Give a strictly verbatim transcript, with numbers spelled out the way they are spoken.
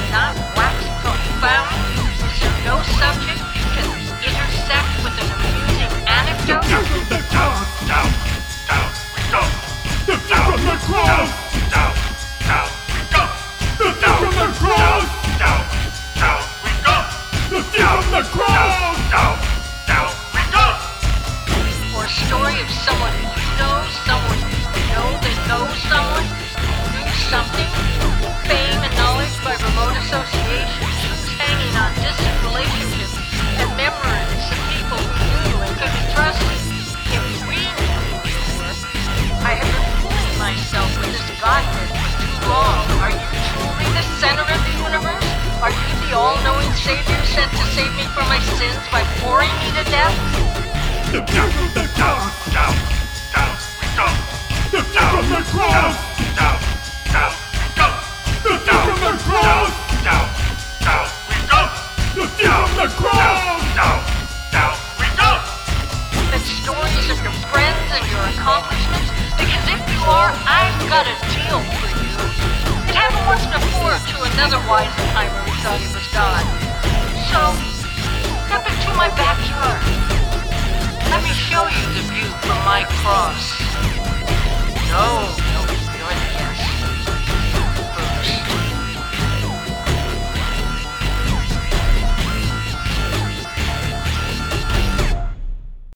not wax profound? Is there no subject you can intersect with an amusing anecdote? Down from the cross! Down, down we go! The view from the cross! Down, down we go! The view from the cross! Down, down we go! The view from the cross! Down, down we go! Or a story of someone you know, someone you know that knows someone who knew something, fame and knowledge by remote association, who's hanging on distant relationships and memories of people who knew and could be trusted. If we knew I have been fooling myself with this godhead for too long. Are you truly the center of the universe? Are you the all-knowing savior sent to save me from my sins by boring me to death? The view from the cross! Down, down we go! The view from the cross! Down, down we go! The view from the cross! Down, down we go! The view from the cross! Down, down we go! And stories of your friends and your accomplishments? Because if you are, I've got a deal for you. It happened once before to another Weisenheimer who thought he was God. So, step into my backyard. Let me show you the view from my cross. No, no